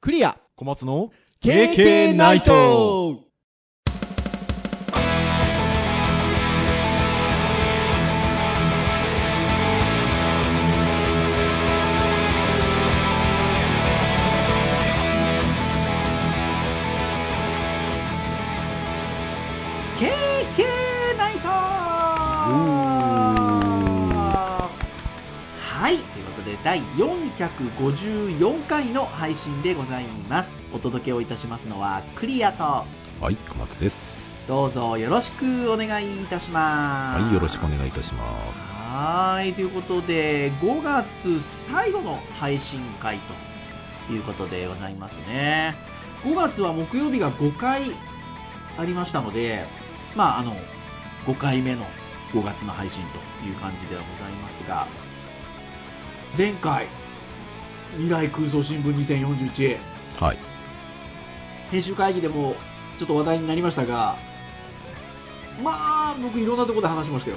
クリア小松の KK ナイト。 はい、ということで第454回の配信でございます。お届けをいたしますのはクリアと、 はい、小松です。 どうぞよろしくお願いいたします。 はい、よろしくお願いいたします。 はい、ということで5月最後の配信会ということでございますね。5月は木曜日が5回ありましたので、5回目の5月の配信という感じではございますが、前回未来空想新聞2041、 はい、 編集会議でもちょっと話題になりましたが、僕いろんなところで話しましたよ。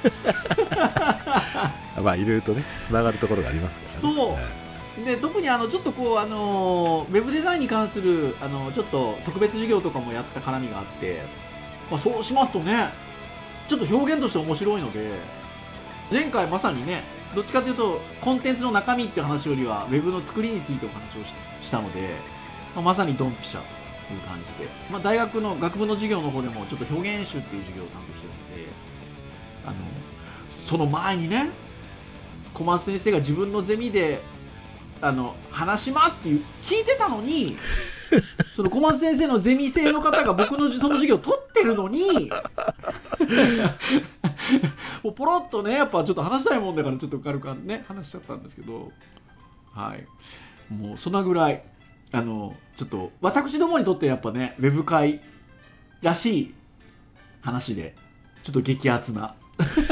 いろいろとねつながるところがありますからね。 そうで、特にちょっとウェブデザインに関するちょっと特別授業とかもやった絡みがあって、そうしますとね、ちょっと表現として面白いので、前回まさにね、どっちかというとコンテンツの中身っていう話よりはウェブの作りについてお話をしたので、まさにドンピシャという感じで、大学の学部の授業の方でもちょっと表現集っていう授業を担当してるので、その前にね、小松先生が自分のゼミで話しますって聞いてたのにその小松先生のゼミ生の方が僕のその授業を取ってるのにもうポロッとね、やっぱちょっと話したいもんだからちょっと軽くね話しちゃったんですけど、はい、もうそんなぐらいちょっと私どもにとってやっぱね、ウェブ界らしい話でちょっと激アツな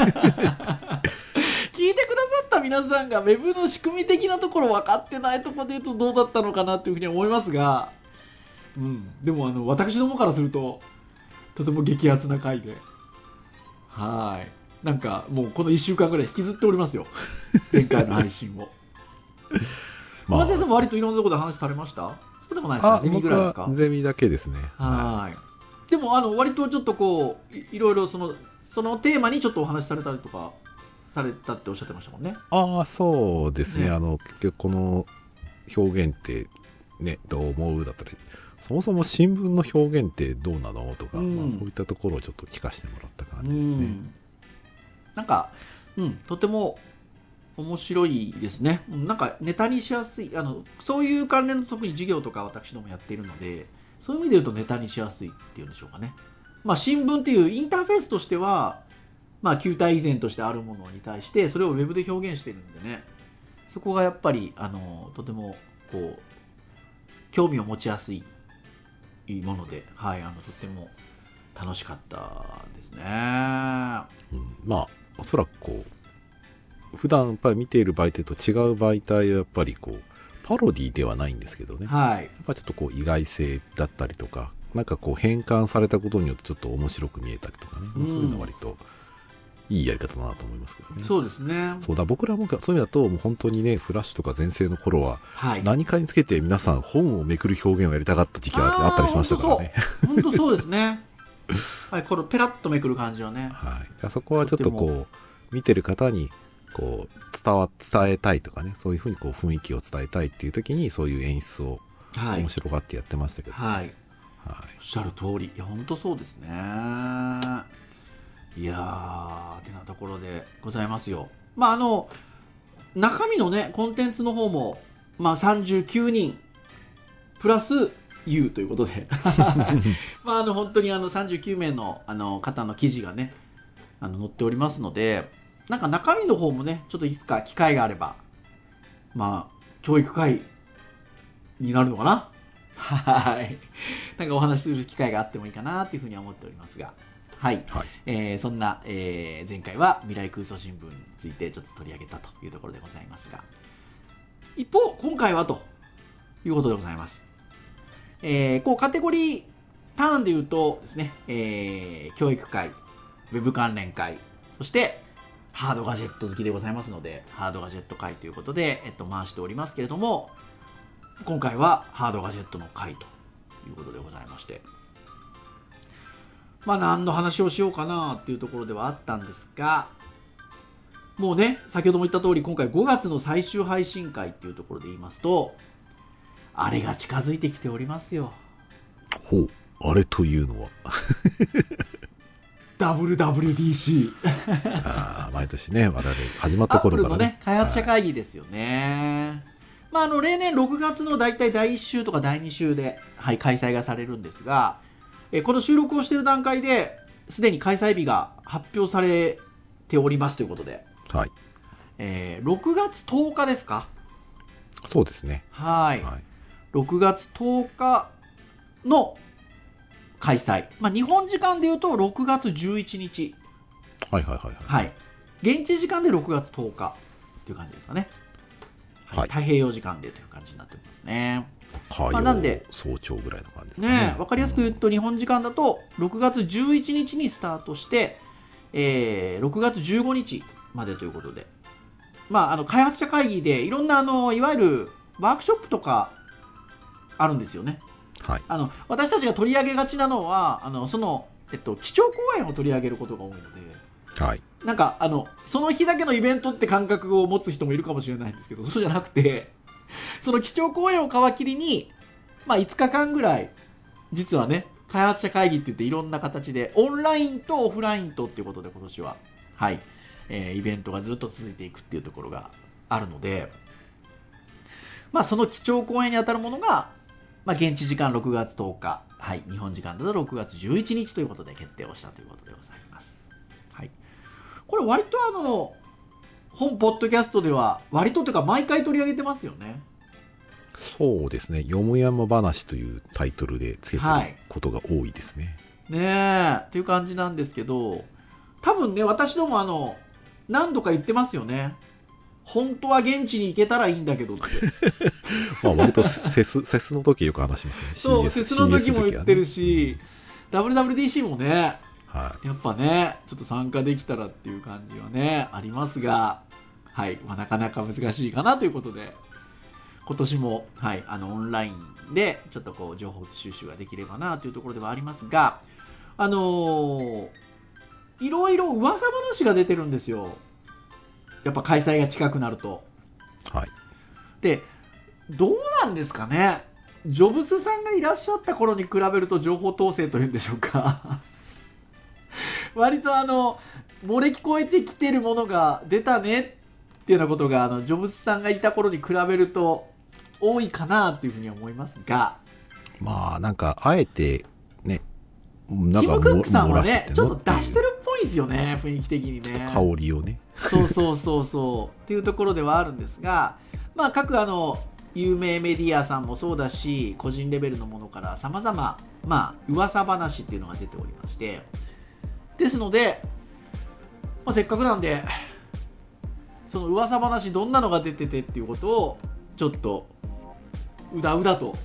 聞いてくださった皆さんがウェブの仕組み的なところ分かってないところで言うとどうだったのかなというふうに思いますが、でも私どもからするととても激アツな回で、なんかもうこの1週間ぐらい引きずっておりますよ前回の配信を。小松先生も割といろんなところで話されました？そうでもないですか？ゼミぐらいですか？ ゼミだけですね。 でも割とちょっとこういろいろそのテーマにちょっとお話しされたりとかされたっておっしゃってましたもんね。 そうですね。結局この表現ってね、どう思うだったり、そもそも新聞の表現ってどうなのとか、そういったところをちょっと聞かせてもらった感じですね。 なんか、とても面白いですね。なんかネタにしやすい、そういう関連の特に授業とか私どもやっているので、そういう意味で言うとネタにしやすいっていうんでしょうかね。新聞っていうインターフェースとしては、球体以前としてあるものに対してそれをウェブで表現してるんでね、そこがやっぱりとてもこう興味を持ちやすいもので、とても楽しかったですね。 おそらくこう普段やっぱり見ている媒体と違う媒体はやっぱりこうパロディではないんですけどね、やっぱりちょっとこう意外性だったりとか、なんかこう変換されたことによってちょっと面白く見えたりとかね、そういうのは割といいやり方だなと思いますけどね。 そうですね。 そうだ、僕らもそういう意味だともう本当にね、フラッシュとか全盛の頃は、何かにつけて皆さん本をめくる表現をやりたかった時期があったりしましたからね。 本当そうですね。このペラッとめくる感じはね。 そこはちょっとこう見てる方にこう伝えたいとかね、そういうふうにこう雰囲気を伝えたいっていう時にそういう演出を面白がってやってましたけど、 おっしゃる通り、いや本当そうですね。いやーてなところでございますよ。中身のねコンテンツの方も39人プラス U ということで本当に39名の方の記事がね載っておりますので、なんか中身の方もねちょっといつか機会があれば教育会になるのかななんかお話しする機会があってもいいかなというふうには思っておりますが、そんな、前回は未来空想新聞についてちょっと取り上げたというところでございますが、一方今回はということでございます。こうカテゴリーターンでいうとですね、教育会、ウェブ関連会、そしてハードガジェット好きでございますのでハードガジェット会ということで、回しておりますけれども、 今回はハードガジェットの回ということでございまして、まあ何の話をしようかなっていうところではあったんですが、もうね、先ほども言った通り今回5月の最終配信会っていうところで言いますと、あれが近づいてきておりますよ。 ほう、あれというのは WWDC 毎年ね、我々始まった頃からね、 開発者会議ですよね。まあ、例年6月の大体第1週とか第2週で、はい、開催がされるんですが、この収録をしている段階ですでに開催日が発表されておりますということで、 はい、 6月10日ですか。 そうですね。 はい、6月10日の開催、まあ、日本時間でいうと6月11日、 はいはいはいはい、現地時間で6月10日っていう感じですかね。はい、太平洋時間でという感じになっておりますね。 火曜、なんで早朝ぐらいの感じですかね。 分かりやすく言うと、日本時間だと6月11日にスタートして、6月15日までということで、まあ、開発者会議でいろんないわゆるワークショップとかあるんですよね。 はい、 私たちが取り上げがちなのはその、基調講演を取り上げることが多いので、 はい、 なんかその日だけのイベントって感覚を持つ人もいるかもしれないんですけど、そうじゃなくて、その基調講演を皮切りに、まあ、5日間ぐらい実はね、開発者会議って言っていろんな形でオンラインとオフラインとっていうことで今年は、はい、イベントがずっと続いていくっていうところがあるので、まあ、その基調講演にあたるものが、まあ、現地時間6月10日、はい、日本時間だと6月11日ということで決定をしたということでございます。はい、これ割と本ポッドキャストでは割とというか毎回取り上げてますよね。 そうですね。よもやま話というタイトルでつけてることが多いですね。 はい、ねえっていう感じなんですけど、多分ね、私ども何度か言ってますよね。本当は現地に行けたらいいんだけどってまあ割とセスの時よく話しますよね。 そう、セスの時も言ってるし、WWDC もね、 はい、 やっぱね、ちょっと参加できたらっていう感じはね、ありますが、はい、まあ、なかなか難しいかなということで、今年も、はい、オンラインでちょっとこう情報収集ができればなというところではありますが、いろいろ噂話が出てるんですよ。やっぱ開催が近くなると。 はい。 で、どうなんですかね。ジョブスさんがいらっしゃった頃に比べると情報統制というんでしょうか。割と漏れ聞こえてきてるものが出たねっていうようなことがジョブスさんがいた頃に比べると多いかなっていうふうに思いますが、 まあなんかあえてね、なんかティム・クックさんはねちょっと出してるっぽいですよね、雰囲気的にね、 香りをねそうっていうところではあるんですが、まあ各有名メディアさんもそうだし、個人レベルのものから様々まあ噂話っていうのが出ておりまして、ですので、まあ、せっかくなんでその噂話どんなのが出ててっていうことをちょっとうだうだと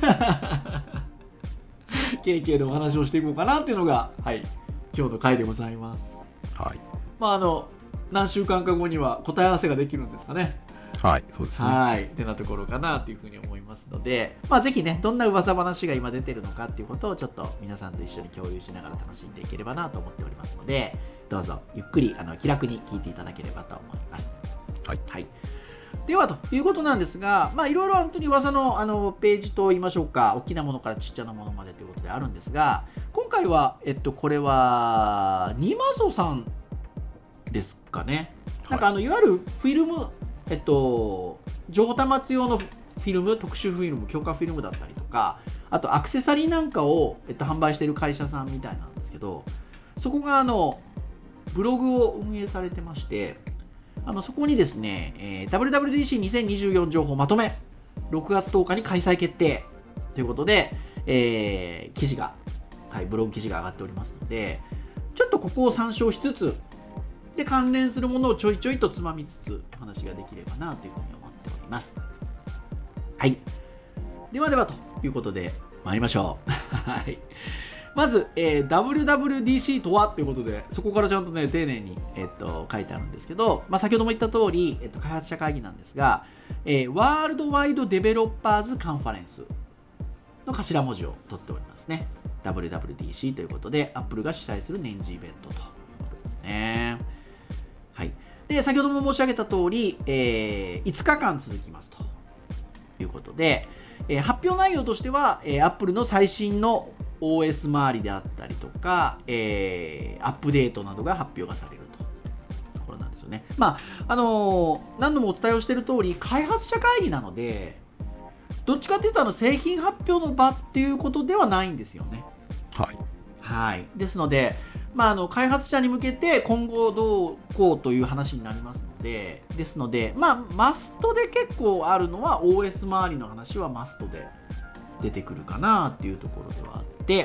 KK でお話をしていこうかなっていうのが、はい、今日の回でございます。 はい。 まあ何週間か後には答え合わせができるんですかね。 はい、そうですね。 はい、ってなところかなというふうに思いますので、まあぜひね、どんな噂話が今出てるのかっていうことをちょっと皆さんと一緒に共有しながら楽しんでいければなと思っておりますので、どうぞゆっくり気楽に聞いていただければと思います。 はい。 はい。ではということなんですが、まあいろいろ本当に噂のページと言いましょうか、大きなものからちっちゃなものまでということであるんですが、今回はこれはニマソさんですかね。なんかいわゆるフィルム情報端末用のフィルム、特殊フィルム、強化フィルムだったりとか、あとアクセサリーなんかを、販売している会社さんみたいなんですけど、そこがブログを運営されてまして、そこにですね、WWDC2024 情報まとめ6月10日に開催決定ということで、記事が、はい、ブログ記事が上がっておりますので、ちょっとここを参照しつつで関連するものをちょいちょいとつまみつつお話ができればなというふうに思っております。はい。ではということで参りましょう。はい。 まず、WWDC とはということで、そこからちゃんとね、丁寧に、書いてあるんですけど、先ほども言った通り、開発者会議なんですが、ワールドワイドデベロッパーズカンファレンスの頭文字を取っておりますね。WWDC ということで、Apple が主催する年次イベントということですね。はい。で、先ほども申し上げた通り、5日間続きますということで、発表内容としては、Apple の最新の OS 周りであったりとか、アップデートなどが発表がされるところなんですよね。何度もお伝えをしている通り、開発者会議なので、どっちかというと製品発表の場っていうことではないんですよね。 はい。 はい。ですので、開発者に向けて今後どうこうという話になりますので、ですので、マストで結構あるのは OS 周りの話はマストで出てくるかなっていうところではあって、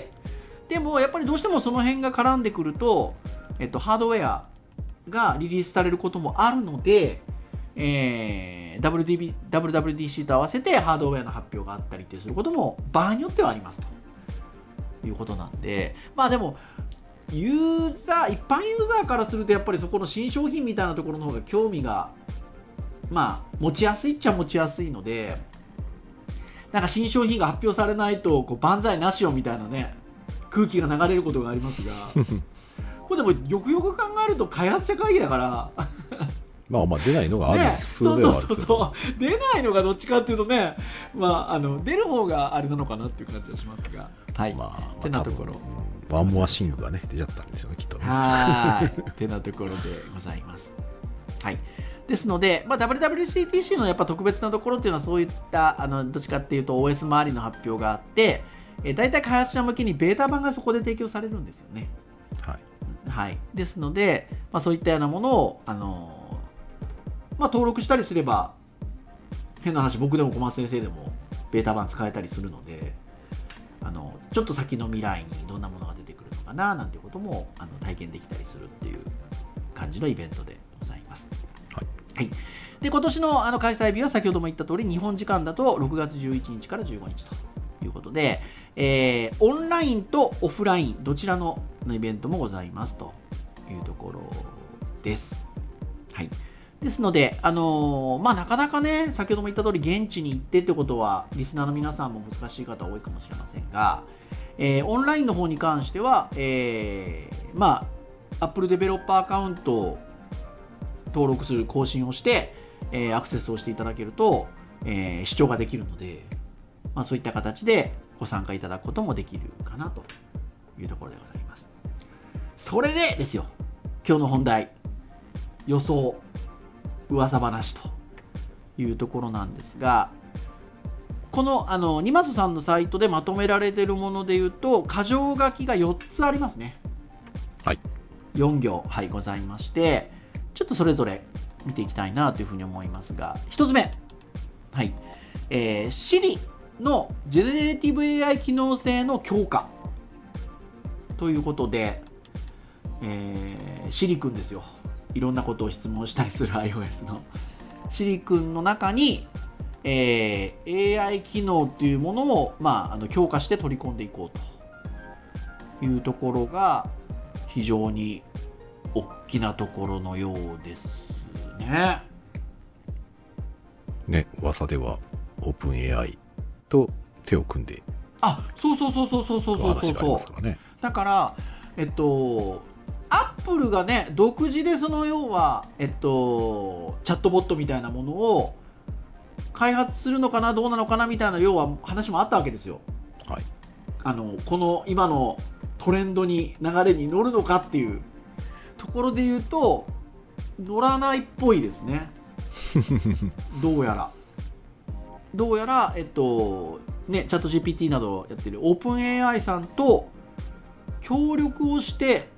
でもやっぱりどうしてもその辺が絡んでくると、ハードウェアがリリースされることもあるので、WWDC と合わせてハードウェアの発表があったりってすることも場合によってはありますということなんで、でも一般ユーザーからするとやっぱりそこの新商品みたいなところの方が興味が持ちやすいっちゃ持ちやすいので、なんか新商品が発表されないと万歳なしよみたいなね空気が流れることがありますがこれでもよくよく考えると開発者会議だから出ないのがある、 ね、 普通ではある。 そう出ないのがどっちかっていうとね、出る方があれなのかなっていう感じがしますが、はい、ってなところ、 ワンモアシングがね出ちゃったんですよね、きっとね。 はいってなところでございます。はい。ですので、WWDC のやっぱ特別なところっていうのはそういったどっちかっていうと OS 周りの発表があって、大体開発者向けにベータ版がそこで提供されるんですよね。 はい。 はい。ですので、そういったようなものを登録したりすれば、変な話、僕でも小松先生でもベータ版使えたりするので、ちょっと先の未来にどんなものが出てくるのかななんていうことも体験できたりするっていう感じのイベントでございます。はい。で、今年の開催日は先ほども言った通り、日本時間だと6月11日から15日ということで、オンラインとオフラインどちらのイベントもございますというところです。はい。ですので、なかなかね、先ほども言った通り現地に行ってってことはリスナーの皆さんも難しい方多いかもしれませんが、オンラインの方に関しては、Apple デベロッパーアカウントを登録する更新をして、アクセスをしていただけると、視聴ができるので、そういった形でご参加いただくこともできるかなというところでございます。それでですよ、今日の本題、予想噂話というところなんですが、このニマスさんのサイトでまとめられているものでいうと、箇条書きが4つありますね。 はい。 4行、はい、ございまして、ちょっとそれぞれ見ていきたいなというふうに思いますが、1つ目、はい、Siri のジェネレティブ AI 機能性の強化ということで、Siri 君ですよ。いろんなことを質問したりする iOS の Siri 君の中に、AI 機能というものを、強化して取り込んでいこうというところが非常に大きなところのようですね。 ね、噂では OpenAI と手を組んで、 そう話がありますからね。 だからアップルがね、独自でその要はチャットボットみたいなものを開発するのかな、どうなのかなみたいな要は話もあったわけですよ。 はい。 この今のトレンドに流れに乗るのかっていうところで言うと乗らないっぽいですね。どうやらチャット GPT などをやってる OpenAI さんと協力をして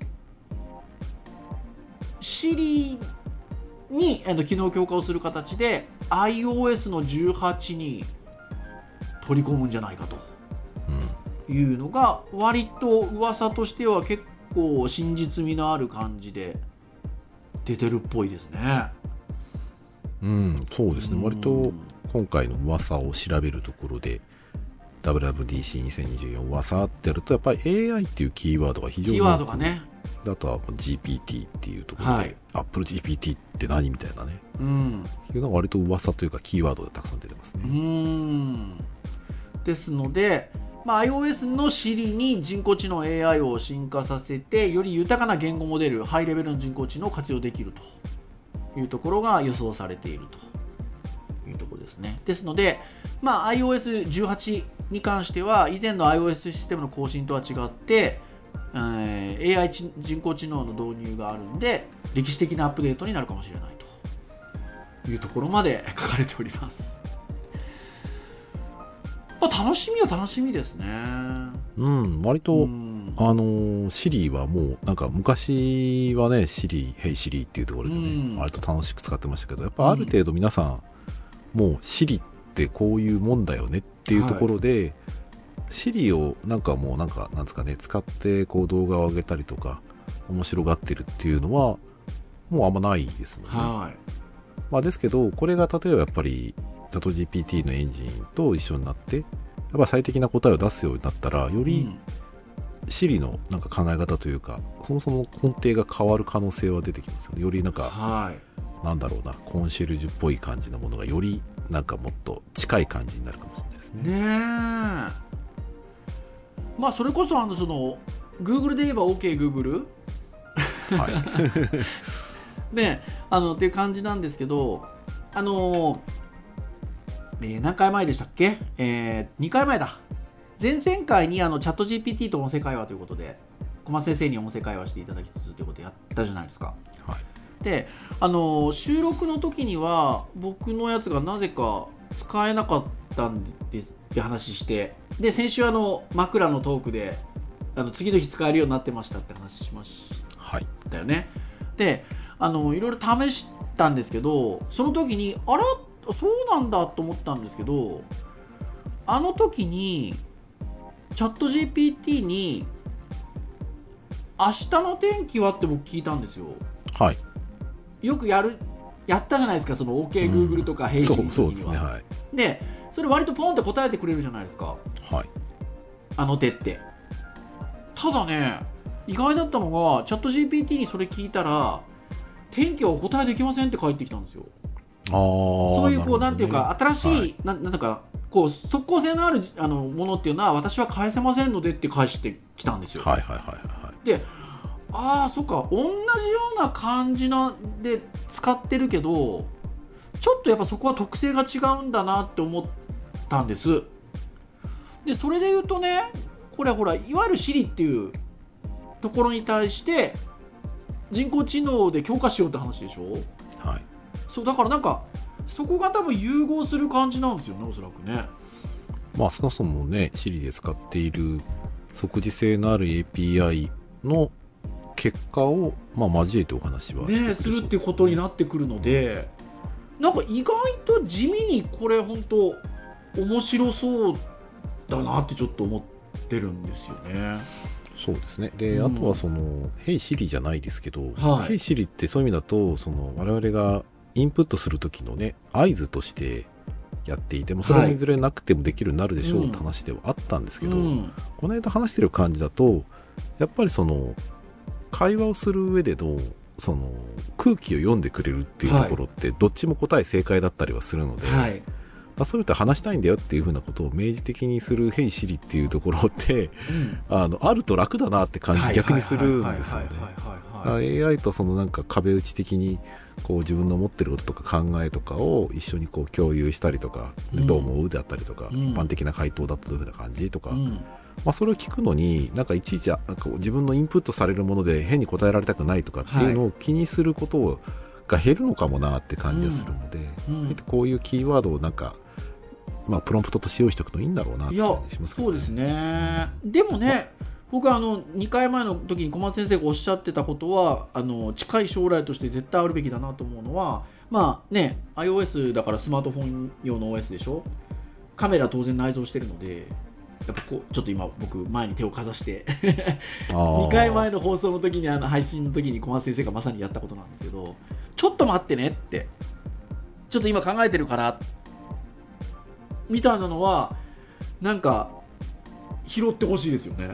Siri に機能強化をする形で iOS の18に取り込むんじゃないかというのが割と噂としては結構真実味のある感じで出てるっぽいですね。 そうですね。割と今回の噂を調べるところで WWDC2024 噂ってやると、やっぱり AI っていうキーワードが非常にキーワードがね、 あとは GPT っていうところで、はい、Apple GPT って何みたいなね、いうのが割と噂というかキーワードでたくさん出てますね。 ですので、iOS の Siri に人工知能 AI を進化させて、より豊かな言語モデル、ハイレベルの人工知能を活用できるというところが予想されているというところですね。ですので、iOS18 に関しては以前の iOS システムの更新とは違って、AI 人工知能の導入があるんで、歴史的なアップデートになるかもしれないというところまで書かれております。楽しみは楽しみですね。 割と、シリはもうなんか昔はね、シリ、ヘイシリっていうところでね、割と楽しく使ってましたけど、やっぱある程度皆さん、もうシリってこういうもんだよねっていうところで、シリをなんかもうなんですかね、使ってこう動画を上げたりとか面白がってるっていうのはもうあんまないですもんね。ですけど、これが例えばやっぱりチャット GPT のエンジンと一緒になってやっぱ最適な答えを出すようになったら、よりSiri のなんか考え方というか、そもそも根底が変わる可能性は出てきますよね。よりなんか、なんだろうな、コンシェルジュっぽい感じのものがよりなんかもっと近い感じになるかもしれないですね。 それこそその Google で言えば OK、Google ね、っていう感じなんですけど、何回前でしたっけ、2回前だ。前々回にチャット GPT と音声会話ということで、小松先生に音声会話していただきつつということでやったじゃないですか。で、収録の時には僕のやつがなぜか使えなかったんですって話して、で先週枕のトークで次の日使えるようになってましたって話しましたよね。でいろいろ試したんですけど、その時にそうなんだと思ったんですけど、時にチャット GPT に明日の天気はって僕聞いたんですよ。よくやったじゃないですか、その OK、Google とかヘイシーの時には。そうですね。でそれ割とポンって答えてくれるじゃないですか。手って。ただね、意外だったのがチャット GPT にそれ聞いたら、天気はお答えできませんって返ってきたんですよ。そういうなんていうか新しい、なんとかこう即効性のあるものっていうのは私は返せませんのでって返してきたんですよ。で、そっか、同じような感じで使ってるけど、ちょっとやっぱそこは特性が違うんだなって思ったんです。でそれで言うとね、これはほら、いわゆる Siri っていうところに対して人工知能で強化しようって話でしょ。そうだからなんかそこが多分融合する感じなんですよね、おそらくね。 そもそもね、Siri で使っている即時性のある API の結果を交えてお話はしてするっていうことになってくるので、なんか意外と地味にこれ本当面白そうだなってちょっと思ってるんですよね。 そうですね。で、あとはヘイSiriじゃないですけど、ヘイSiriってそういう意味だと我々がインプットする時のね、合図としてやっていても、それはいずれなくてもできるようになるでしょうって話ではあったんですけど、この間話してる感じだと、やっぱり会話をする上での空気を読んでくれるっていうところって、どっちも答え正解だったりはするので、そういった話したいんだよっていうふうなことを明示的にするヘイSiriっていうところって、あると楽だなって感じ逆にするんですよね。AI となんか壁打ち的にこう自分の持ってることとか考えとかを一緒にこう共有したりとか、どう思うであったりとか、一般的な回答だとどういうふうな感じとか、それを聞くのになんかいちいちなんか自分のインプットされるもので変に答えられたくないとかっていうのを気にすることが減るのかもなって感じがするので、こういうキーワードをなんかプロンプトと使用しておくといいんだろうなって感じしますけどね。 そうですね。でもね、僕は2回前の時に小松先生がおっしゃってたことは近い将来として絶対あるべきだなと思うのは、iOS だからスマートフォン用の OS でしょ。カメラ当然内蔵してるので、やっぱちょっと今僕前に手をかざして2回前の放送の時に配信の時に小松先生がまさにやったことなんですけど、ちょっと待ってねって、ちょっと今考えてるからみたいなのはなんか拾ってほしいですよね。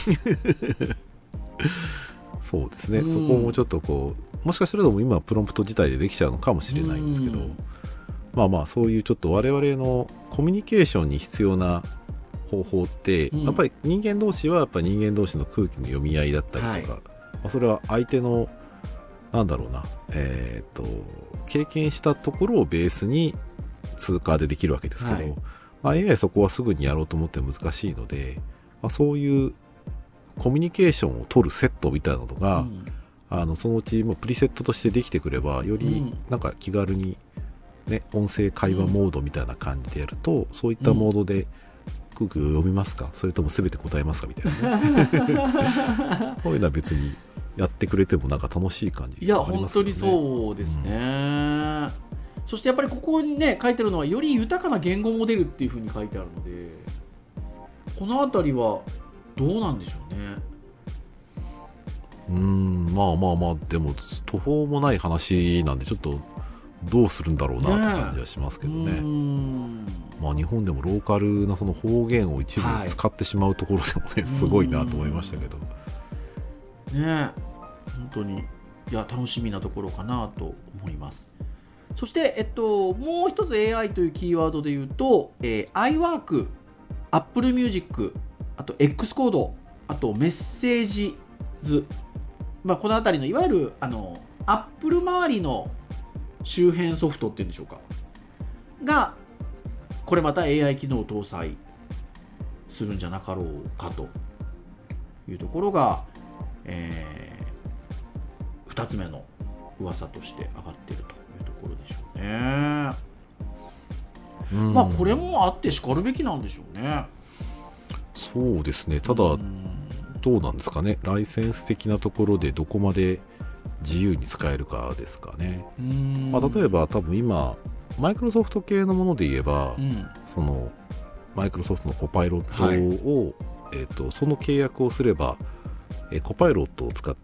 そうですね、そこもちょっとこうもしかすると今プロンプト自体でできちゃうのかもしれないんですけど、まあまあそういうちょっと我々のコミュニケーションに必要な方法って、やっぱり人間同士はやっぱり人間同士の空気の読み合いだったりとか、まあ、それは相手のなんだろうな、経験したところをベースに通過でできるわけですけど、まあ、AI そこはすぐにやろうと思って難しいので、まあ、そういうコミュニケーションを取るセットみたいなのが、そのうちもうプリセットとしてできてくればよりなんか気軽に、ね、音声会話モードみたいな感じでやると、そういったモードで空気を読みますか、それとも全て答えますかみたいなねそういうのは別にやってくれてもなんか楽しい感じ、ね、 いや本当にそうですね、そしてやっぱりここにね書いてあるのはより豊かな言語モデルっていう風に書いてあるので、このあたりはどうなんでしょうね。 まあまあまあ、でも途方もない話なんでちょっとどうするんだろうなって感じはしますけどね。まあ日本でもローカルなその方言を一部使ってしまうところでもね、すごいなと思いましたけどね、本当にいや楽しみなところかなと思います。そして、もう一つ AI というキーワードで言うと、iWork、Apple Music、あと X コード、あとメッセージ図、まあ、このあたりのいわゆるApple 周りの周辺ソフトっていうんでしょうかが、これまた AI 機能を搭載するんじゃなかろうかというところが、2つ目の噂として上がっているというところでしょうね。まあこれもあってしかるべきなんでしょうね。 そうですね。ただどうなんですかね、ライセンス的なところでどこまで自由に使えるかですかね。まあ、例えば多分今マイクロソフト系のもので言えば、そのマイクロソフトのコパイロットを、その契約をすれば、コパイロットを使って、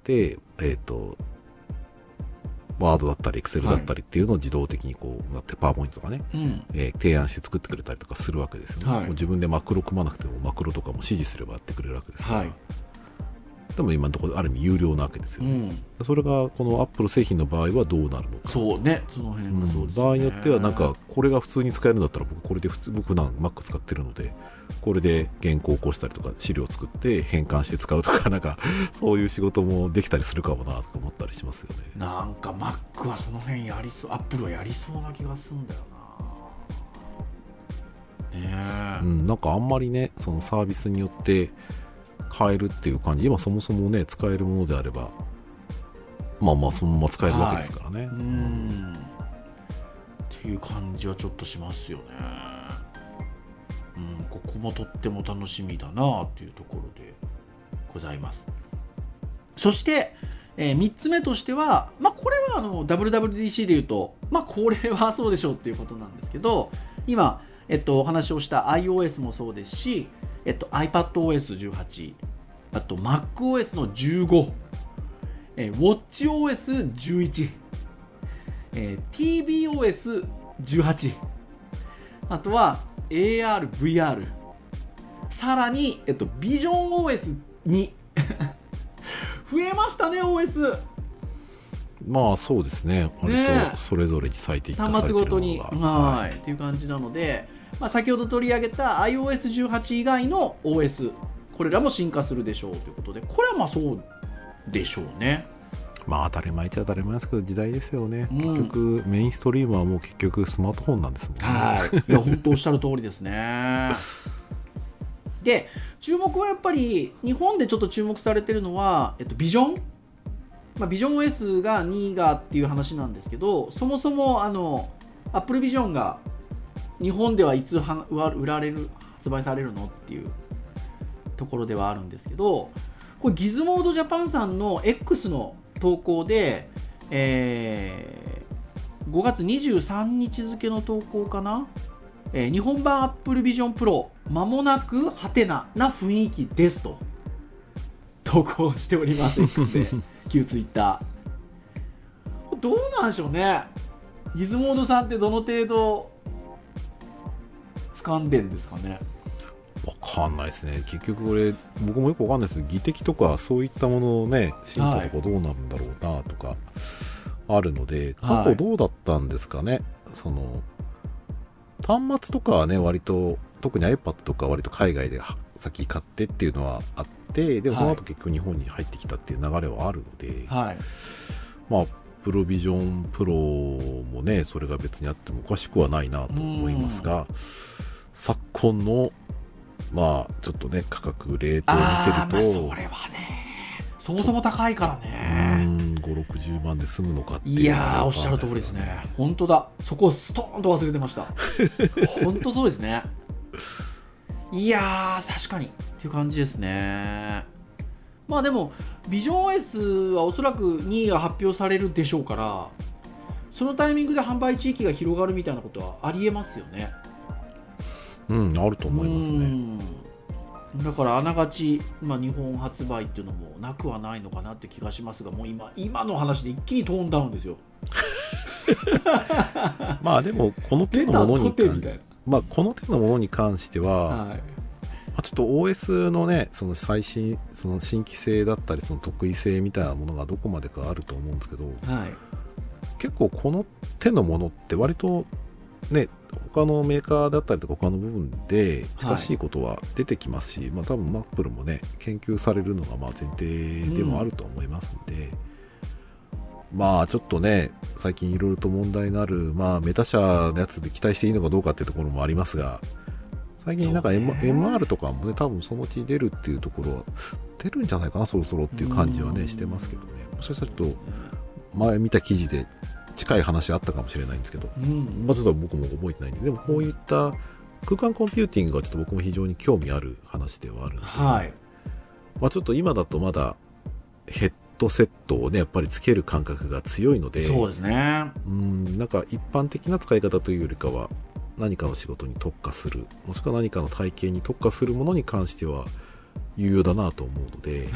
ワードだったりエクセルだったりっていうのを自動的にこうなってパワーポイントとかね、提案して作ってくれたりとかするわけですよね。もう自分でマクロ組まなくてもマクロとかも指示すればやってくれるわけですから、でも今のところある意味有料なわけですよね。それがこのアップル製品の場合はどうなるのか。 そうね、その辺がそうですね。 場合によってはなんかこれが普通に使えるんだったら僕これで僕普段 Mac 使ってるのでこれで原稿を起こしたりとか資料を作って変換して使うとかなんかそういう仕事もできたりするかもなとか思ったりしますよね。 なんか Mac はその辺やりそう、Apple はやりそうな気がするんだよな。 なんかあんまりねそのサービスによって変えるっていう感じ、今そもそもね使えるものであればまあまあそのまま使えるわけですからね。 っていう感じはちょっとしますよね。ここもとっても楽しみだなっていうところでございます。そして、3つ目としては、まあ、これはWWDC でいうと、まあ、これはそうでしょうっていうことなんですけど、今、お話をした iOS もそうですし、iPadOS18、あと MacOS の15、WatchOS11、tvOS18、あとは AR、VR、さらに、VisionOS2 増えましたね、OS。 まあそうですね、割とそれぞれに最適化されているものが、 端末ごとに、っていう感じなので、まあ、先ほど取り上げた iOS18 以外の OS、 これらも進化するでしょうということで、これはまあそうでしょうね。 まあ当たり前っちゃ当たり前ですけど時代ですよね、結局メインストリームはもう結局スマートフォンなんですもんね。 いや本当おっしゃる通りですね。で注目はやっぱり日本でちょっと注目されてるのは、ビジョン、ビジョン OS が2位がっていう話なんですけど、そもそもApple Vision が日本ではいつ売られる発売されるのっていうところではあるんですけど、これギズモードジャパンさんの X の投稿で、5月23日付の投稿かな、日本版 Apple Vision Pro 間もなくハテナな雰囲気ですと投稿しております。X で旧 Twitter どうなんでしょうね。ギズモードさんってどの程度掴んでんですかね。 かんないですね。結局これ僕もよくわかんないですけど、技適とかそういったもののね審査とかどうなるんだろうなとかあるので、過去どうだったんですかね。その端末とかはね割と特に iPad とか割と海外で先買ってっていうのはあって、でもその後結局日本に入ってきたっていう流れはあるので、まあプロビジョンプロもねそれが別にあってもおかしくはないなと思いますが、昨今のまあちょっとね価格レートを見てると、 それはねそもそも高いからね、 5、60万で済むのかっていう、 いやーおっしゃる通りですね。本当だ、そこをストーンと忘れてました本当そうですね。いやー確かにっていう感じですね。まあでもビジョン OS はおそらく2位が発表されるでしょうから、そのタイミングで販売地域が広がるみたいなことはありえますよね。 あると思いますね。 だからあながち、日本発売っていうのもなくはないのかなって気がしますが、もう今の話で一気にトーンダウンですよまあでもこの手のものにこの手のものに関しては、ちょっと OS のねその最新その新規性だったりその得意性みたいなものがどこまでかあると思うんですけど、結構この手のものって割とね他のメーカーだったりとか他の部分で近しいことは出てきますし、多分マップルもね研究されるのが前提でもあると思いますので、ちょっとね最近いろいろと問題のあるメタ社のやつで期待していいのかどうかっていうところもありますが、最近なんか、MR とかもね多分そのうち出るっていうところは出るんじゃないかなそろそろっていう感じはねしてますけどね。もしかしたらちょっと前見た記事で近い話あったかもしれないんですけど、ちょっと僕も覚えてないんで、でもこういった空間コンピューティングがちょっと僕も非常に興味ある話ではあるので、ちょっと今だとまだヘッドセットをねやっぱりつける感覚が強いので、 そうですね。 なんか一般的な使い方というよりかは何かの仕事に特化する、もしくは何かの体験に特化するものに関しては有用だなと思うので、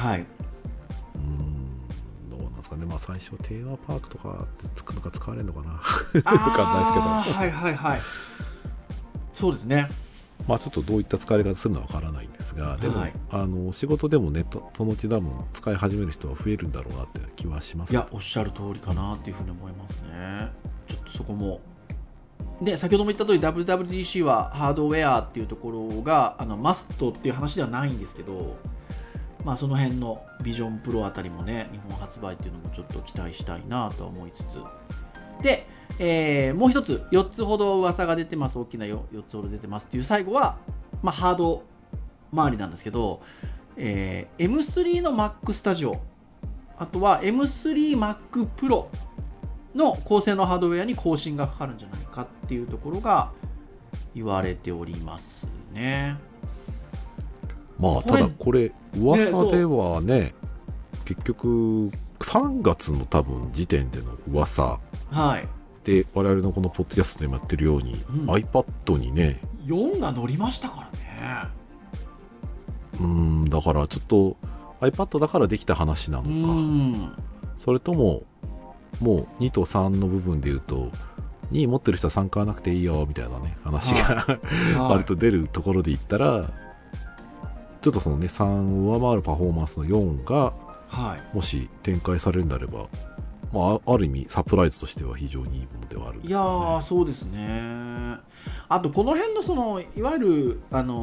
どうなんですかね。最初テーマパークとかなんか使われるのかな分かんないですけどそうですね。 ちょっとどういった使われ方するのは分からないんですが、でも、仕事でもねそのうち多分使い始める人は増えるんだろうなって気はします。 いやおっしゃる通りかなっていうふうに思いますね。ちょっとそこもで先ほども言った通り WWDC はハードウェアっていうところがマストっていう話ではないんですけど、その辺のビジョンプロあたりもね日本発売っていうのもちょっと期待したいなとは思いつつで、もう一つ4つほど噂が出てます。大きな 4つほど出てますっていう最後は、ハード周りなんですけど、M3 の Mac Studio あとは M3 Mac Pro の高性能ハードウェアに更新がかかるんじゃないかっていうところが言われておりますね。 ただこれ噂ではね結局3月の多分時点での噂で、我々のこのポッドキャストでもやってるように、iPad にね 4が乗りましたからね。だからちょっと iPad だからできた話なのか、それとももう2と3の部分で言うと2持ってる人は3買わなくていいよみたいなね話が割と出るところで言ったら、ちょっとそのね3を上回るパフォーマンスの4がもし展開されるんであれば、ある意味サプライズとしては非常にいいものではあるんですけどね。いやそうですね。あとこの辺のそのいわゆる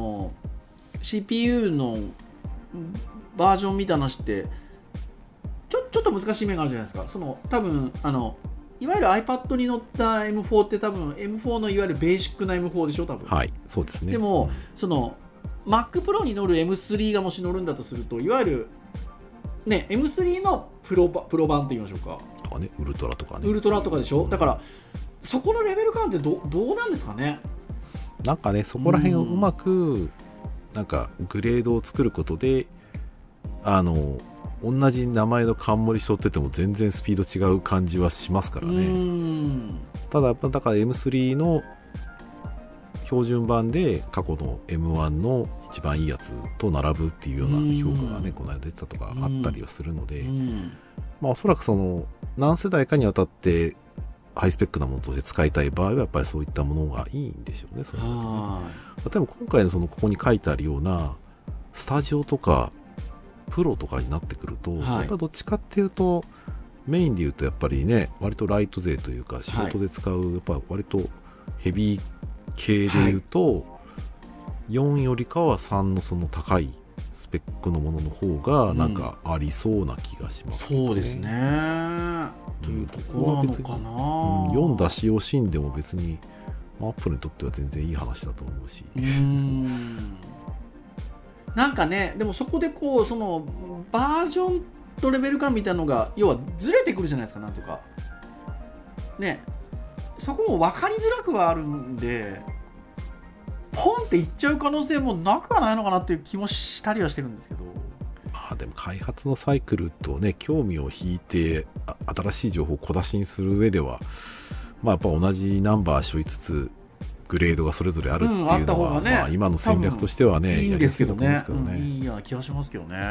CPU のバージョンみたいな話ってちょっと難しい面があるじゃないですか。その多分いわゆる iPad に乗った M4 って多分 M4 のいわゆるベーシックな M4 でしょ多分。 そうですね。 でも、その Mac Pro に乗る M3 がもし乗るんだとすると、いわゆるね M3 のプロ版と言いましょうか。 とかね、ウルトラとかね。 ウルトラとかでしょ。だからそこのレベル感ってどうなんですかね。 なんかねそこら辺をうまくなんかグレードを作ることで同じ名前の冠背負ってても全然スピード違う感じはしますからね。ただだから M3 の標準版で過去の M1 の一番いいやつと並ぶっていうような評価がねこの間出てたとかあったりはするので、おそらくその何世代かにわたってハイスペックなものとして使いたい場合はやっぱりそういったものがいいんでしょうね。それはね。例えば今回のここに書いてあるようなスタジオとかプロとかになってくると、やっぱどっちかっていうとメインで言うとやっぱりね、割とライト勢というか仕事で使うやっぱ割とヘビー系で言うと、4よりかは3のその高いスペックのものの方がなんかありそうな気がしますね。 そうですね。というところなのかな。 4出し惜しんでも別にアップルにとっては全然いい話だと思うし。 なんかね、でもそこでこうそのバージョンとレベル感みたいなのが要はずれてくるじゃないですか、なんとかね。そこも分かりづらくはあるんで、ポンっていっちゃう可能性もなくはないのかなっていう気もしたりはしてるんですけど。 まあでも開発のサイクルとね、興味を引いて新しい情報を小出しにする上では、まあやっぱ同じナンバー背負いつつグレードがそれぞれあるっていうのは、まあ今の戦略としてはね、 いいんですけどね。 いいいような気がしますけどね。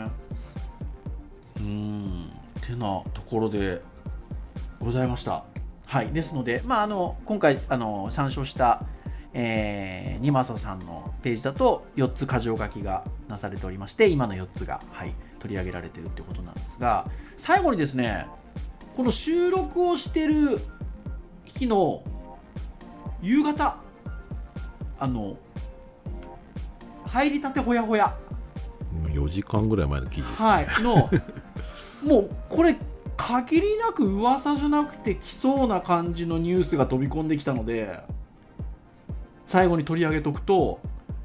てなところでございました。はい。ですので、まあ今回参照したニマソさんのページだと4つ箇条書きがなされておりまして、今の4つが、取り上げられているということなんですが、最後にですね、この収録をしている日の夕方、入りたてほやほや 4時間ぐらい前の記事ですね、 もうこれ限りなく噂じゃなくて来そうな感じのニュースが飛び込んできたので、最後に取り上げとくと、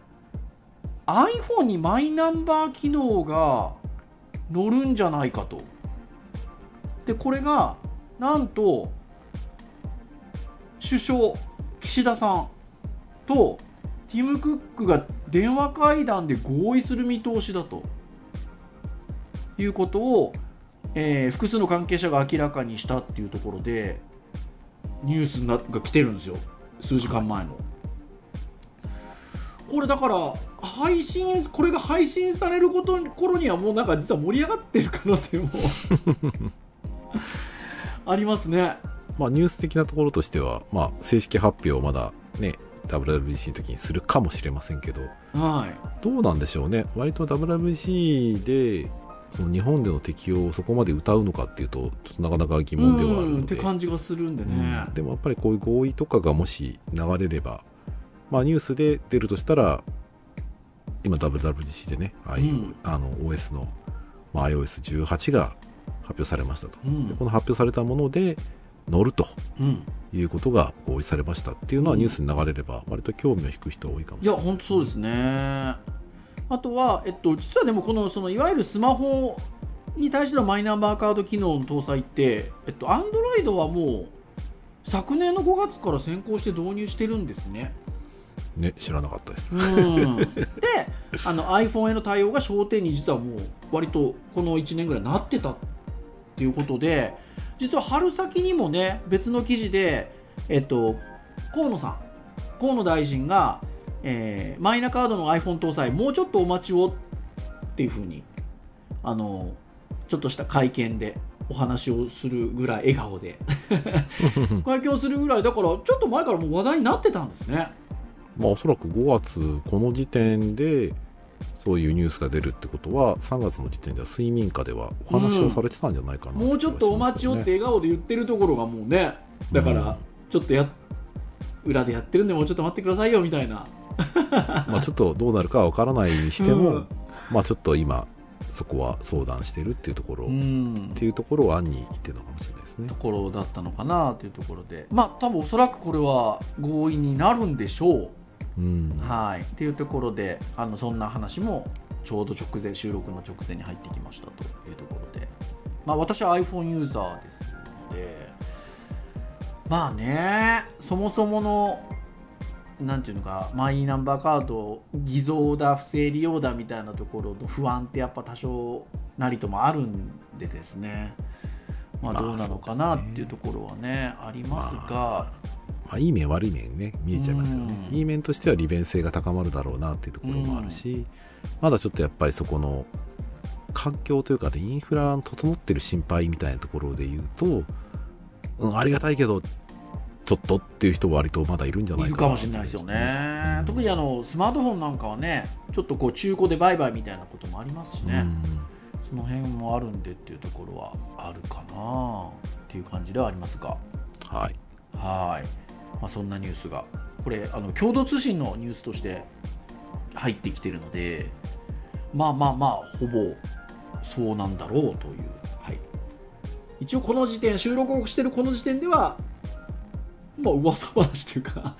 iPhone にマイナンバー機能が乗るんじゃないかと。でこれがなんと首相岸田さんとティム・クックが電話会談で合意する見通しだということを、複数の関係者が明らかにしたっていうところでニュースが来てるんですよ、数時間前の。これだからこれが配信される頃にはもうなんか実は盛り上がってる可能性もありますね。 まあニュース的なところとしては、まあ正式発表をまだね WWDC の時にするかもしれませんけど、どうなんでしょうね。割と WWDC でその日本での適用をそこまで謳うのかっていうとちょっとなかなか疑問ではあるので、 って感じがするんでね、 でもやっぱりこういう合意とかがもし流れれば、まあニュースで出るとしたら今 WWDC でね、OS の、まあ、iOS18 が発表されましたと、でこの発表されたもので乗るということが合意されましたっていうのはニュースに流れれば割と興味を引く人は多いかもしれない。 いや本当そうですね。あとは、実はでもそのいわゆるスマホに対してのマイナンバーカード機能の搭載って、Android はもう昨年の5月から先行して導入してるんですね。 ね、知らなかったです。 で、iPhone への対応が焦点に実はもう割とこの1年ぐらいなってたっていうことで、実は春先にもね別の記事で、河野大臣が、マイナカードの iPhone 搭載もうちょっとお待ちをっていうふうにちょっとした会見でお話をするぐらい笑顔で会見をするぐらいだから、ちょっと前からもう話題になってたんですね。 まあおそらく5月この時点でそういうニュースが出るってことは3月の時点では睡眠下ではお話をされてたんじゃないかな、 もうちょっとお待ちをって笑顔で言ってるところがもうね、だからちょっと裏でやってるんでもうちょっと待ってくださいよみたいなまあちょっとどうなるかは分からないにしても、まあちょっと今そこは相談してるっていうところ、っていうところを案に言ってるのかもしれないですね。 ところだったのかなというところで、まあ多分おそらくこれは合意になるんでしょう。っていうところでそんな話もちょうど収録の直前に入ってきましたというところで、まあ私は iPhone ユーザーですので、まあね、そもそものなんていうのか、マイナンバーカード偽造だ不正利用だみたいなところの不安ってやっぱ多少なりともあるんでですね、まあどうなのかなっていうところはね、ありますが、 まあ、いい面悪い面ね見えちゃいますよね。いい面としては利便性が高まるだろうなっていうところもあるし、まだちょっとやっぱりそこの環境というか、インフラ整ってる心配みたいなところで言うと、 ありがたいけどちょっとっていう人は割とまだいるんじゃないかな。 いるかもしれないですよね。特にスマートフォンなんかはね、ちょっとこう中古で売買みたいなこともありますしね、その辺もあるんでっていうところはあるかなっていう感じではありますが、 はい、 まあ、そんなニュースがこれ共同通信のニュースとして入ってきてるので、まあほぼそうなんだろうという、一応この時点、収録をしてるこの時点ではまあ噂話というか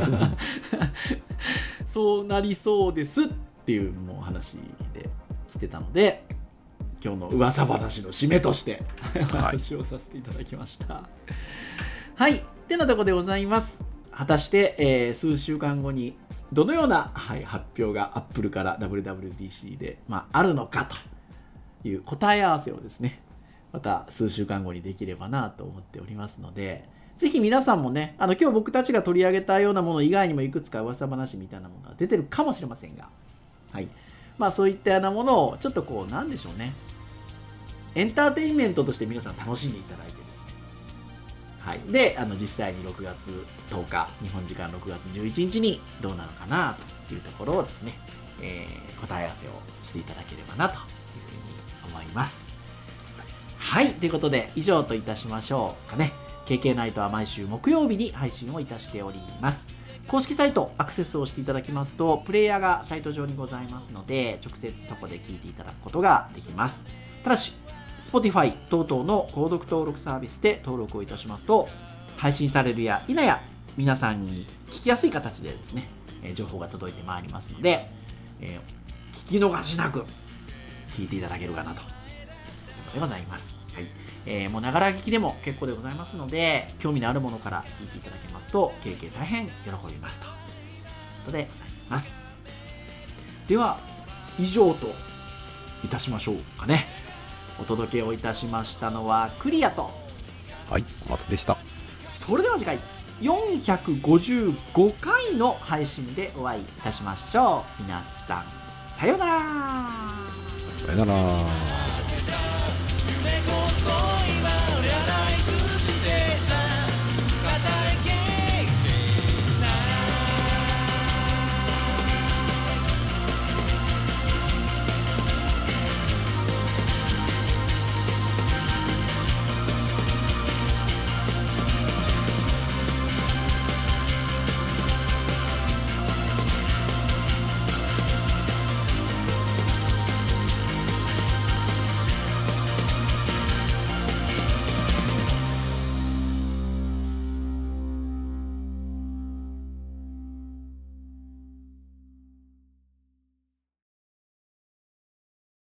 そうなりそうですっていうもう話で来てたので、今日の噂話の締めとして話をさせていただきました。はい、ってなところでございます。果たして、数週間後にどのような、発表がアップルから WWDC で、あるのかという答え合わせをですね、また数週間後にできればなと思っておりますので、ぜひ皆さんもね、今日僕たちが取り上げたようなもの以外にもいくつか噂話みたいなものが出てるかもしれませんが、そういったようなものをちょっとこうなんでしょうね、エンターテインメントとして皆さん楽しんでいただいてですね、で実際に6月10日日本時間6月11日にどうなのかなというところをですね、答え合わせをしていただければなというふうに思います。はい、ということで以上といたしましょうかね。KK ナイトは毎週木曜日に配信をいたしております。公式サイトアクセスをしていただきますと、プレイヤーがサイト上にございますので、直接そこで聞いていただくことができます。ただし Spotify 等々の購読登録サービスで登録をいたしますと、配信されるや否や皆さんに聞きやすい形でですね、情報が届いてまいりますので、聞き逃しなく聞いていただけるかなということでございます。もうながら聞きでも結構でございますので、興味のあるものから聞いていただけますとKK大変喜びますということでございます。では以上といたしましょうかね。お届けをいたしましたのはクリアと、 松でした。 それでは次回455回の配信でお会いいたしましょう。皆さんさようなら。 さようなら。